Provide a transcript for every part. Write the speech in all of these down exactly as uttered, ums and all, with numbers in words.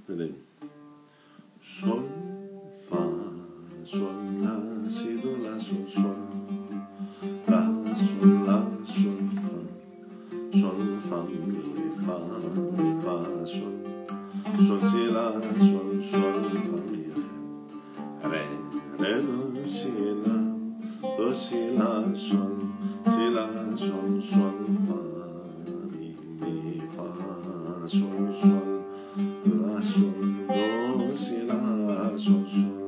Δεν Sol, fa, sol, la, si, do, la, sol, sol. La, sol, la, sol, fa. Sol, fa, mi, fa, mi, fa, sol. Sol, si, la, sol, sol, fa, mi, re. Re, re, do, si, la. Do, si, la, sol. Si, la, sol, sol, fa, mi, mi, fa, sol, sol. La, sol. Si, la, sol, sol.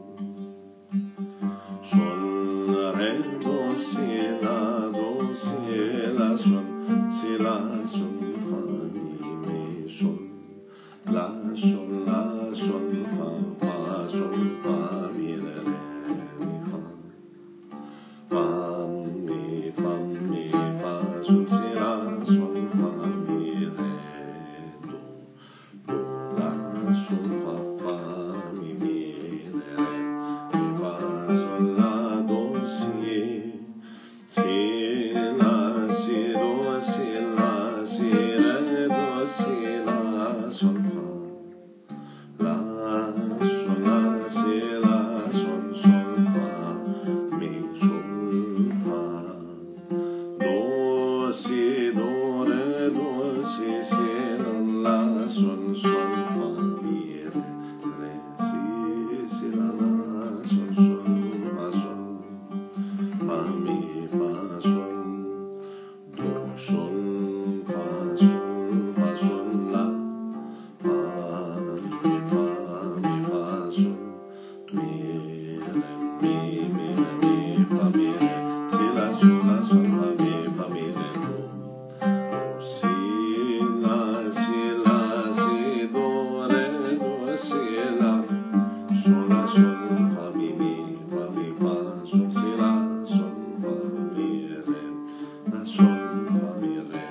Sol, re, do, si, la, do, si, la, sol. Si, la, sol, fa, mi, mi, sol. La, sol, la, sol, fa, fa, sol, fa, mi, re, re, mi, fa. Fa, mi, fa, mi, fa, sol, si, la, sol, fa, mi, re, do. Do, la, sol, fa, fa, mi, mi, re, re, mi, fa, sol, la, do, si, si, la, si, do, si, la, si, re, do, si, la, sol, fa, la, sol, la, si, la, sol, sol, fa, mi, sol, fa, do, si, do, re, do, si, si, la, la, sol, sol, fa, mi, re, re, si, si, la, la, sol, sol, fa, sol, fa, mi, fa, sol, do, sol, fa, sol, fa, sol, la, fa, mi, fa, mi, fa, sol, mi, re, mi, mi, re, mi, fa, mi, re, si, la, sol, la, sol, fa, mi, fa, mi, re, do, do, si, la, si, la, si, do, re, do, si, la, sol, la, sol, fa, mi, mi, fa, mi, fa, sol, si, la, sol, fa, mi, re, la, sol, fa, mi, re.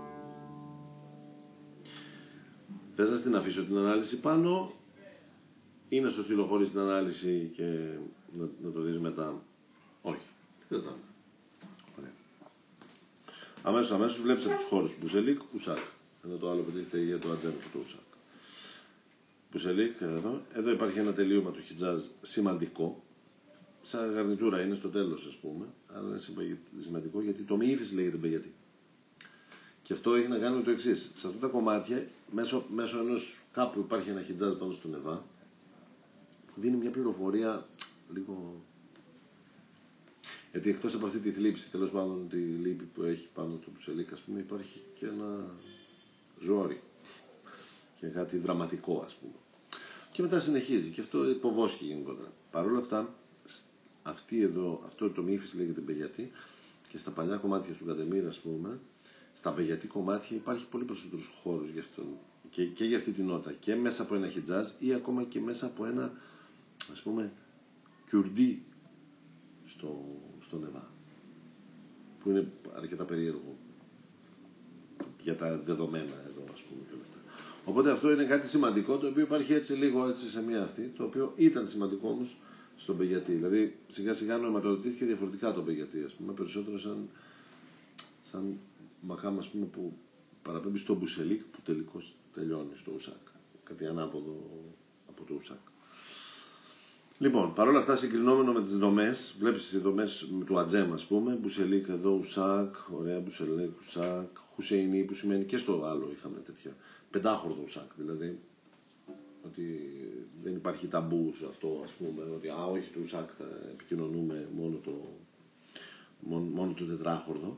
Θες να την αφήσω την ανάλυση πάνω ή να σου στείλω χωρίς την ανάλυση και να, να το δεις μετά? Όχι, τι κρατάμε. Ωραία. Αμέσως, αμέσως βλέπεις από τους χώρους Μπουσελίκ, Ουσάκ. Εδώ το άλλο πετύχεται για το ατζέμ του Ουσάκ. Μπουσελίκ, εδώ. Εδώ υπάρχει ένα τελείωμα του χιτζάζ σημαντικό. Σαν γαρνιτούρα είναι στο τέλος, ας πούμε. Αλλά είναι σημαντικό γιατί το μη ύφεση λέγεται μπεγιατή. Και αυτό έχει να κάνει με το εξής. Σε αυτά τα κομμάτια, μέσω, μέσω ενός κάπου υπάρχει ένα χιτζάζ πάνω στο νεβά, που δίνει μια πληροφορία λίγο. Γιατί εκτός από αυτή τη θλίψη, τέλος πάντων τη λύπη που έχει πάνω στο Μπουσελίκ, ας πούμε, υπάρχει και ένα ζόρι. Και κάτι δραματικό, ας πούμε. Και μετά συνεχίζει. Και αυτό υποβόσκει γενικότερα. Παρ' όλα αυτά, αυτή εδώ, αυτό το μη ύφεση λέγεται μπεγιατή, και στα παλιά κομμάτια του Καντεμίρ, ας πούμε, στα μπεγιατή κομμάτια υπάρχει πολύ περισσότερους χώρους για αυτό, και, και για αυτή την νότα. Και μέσα από ένα χιτζάζ ή ακόμα και μέσα από ένα, ας πούμε, κιουρντί στο, στο νεβά. Που είναι αρκετά περίεργο για τα δεδομένα εδώ, ας πούμε, και όλα αυτά. Οπότε αυτό είναι κάτι σημαντικό, το οποίο υπάρχει έτσι λίγο έτσι σε μία αυτή, το οποίο ήταν σημαντικό όμως στον μπεγιατή. Δηλαδή σιγά σιγά νοηματοδοτήθηκε διαφορετικά το μπεγιατή, ας πούμε, περισσότερο σαν, σαν μαχάμ, ας πούμε, που παραπέμπει στο Μπουσελίκ, που τελικώς τελειώνει στο Ουσάκ. Κάτι ανάποδο από το Ουσάκ. Λοιπόν, παρόλα αυτά, συγκρινόμενο με τις δομές, βλέπεις τις δομές του ατζέμ, ας πούμε, Μπουσελίκ εδώ, Ουσάκ, ωραία, Μπουσελίκ, Ουσάκ, Χουσεϊνί, που σημαίνει και στο άλλο είχαμε τέτοια. Πεντάχορδο Ουσάκ, δηλαδή, ότι δεν υπάρχει ταμπού σε αυτό, ας πούμε, ότι α, όχι του Ουσάκ, θα επικοινωνούμε μόνο το, μόνο, μόνο το τετράχορδο.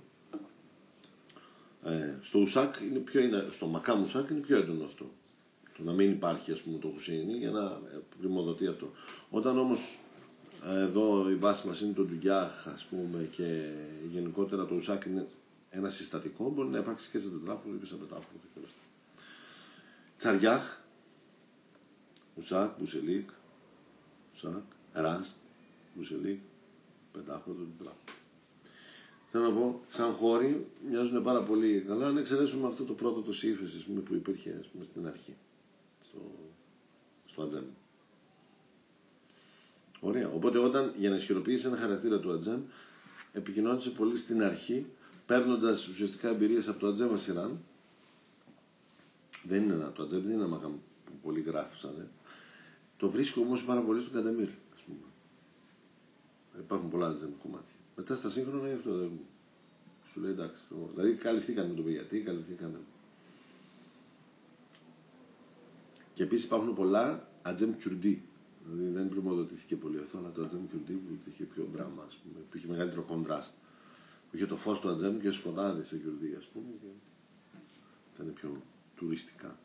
Ε, στο Ουσάκ είναι πιο, είναι, στο Μακάμ Ουσάκ είναι πιο έντονο αυτό. Το να μην υπάρχει, ας πούμε, το Χουσεϊνί για να πρημοδοτεί αυτό. Όταν όμως εδώ η βάση μας είναι το Ντουγιάχ, ας πούμε, και γενικότερα το Ουσάκ είναι ένα συστατικό, μπορεί να υπάρξει και σε τετράχορδο και σε πεντάχορδο και όλα αυτά. Τσαριάχ, Ουσάκ, Μπουσελίκ, Ουσάκ, Ράστ, Μπουσελίκ, πεντάχορδο, τετράχορδο. Θέλω να πω, σαν χώροι μοιάζουν πάρα πολύ καλά, αν εξαιρέσουμε αυτό το πρώτο το σύμφεση που υπήρχε, ας πούμε, στην αρχή, στο, στο ατζέμ. Ωραία. Οπότε όταν για να ισχυροποιήσει ένα χαρακτήρα του ατζέμ, επικοινώνησε πολύ στην αρχή, παίρνοντας ουσιαστικά εμπειρίες από το ατζέμ ασυράν. Δεν είναι ένα, το ατζέμ δεν είναι ένα μαχάμ που που πολλοί γράφησαν. Το βρίσκω όμως πάρα πολύ στον Καντεμίρ, ας πούμε. Υπάρχουν πολλά τζέμ κομμάτια. Μετά στα σύγχρονα είναι αυτό. Δεν... Σου λέει εντάξει. Δηλαδή καλυφθήκαμε με το γιατί, καλυφθήκαμε. Και επίσης υπάρχουν πολλά ατζέμ κιουρντί. Δηλαδή δεν πρημοδοτήθηκε πολύ αυτό, αλλά το ατζέμ κιουρντί που είχε πιο δράμα, ας πούμε, που είχε μεγαλύτερο κοντράστ. Που είχε το φως του ατζέμ και σκοτάδι στο κιουρντί, ας πούμε, και ήταν πιο τουριστικά.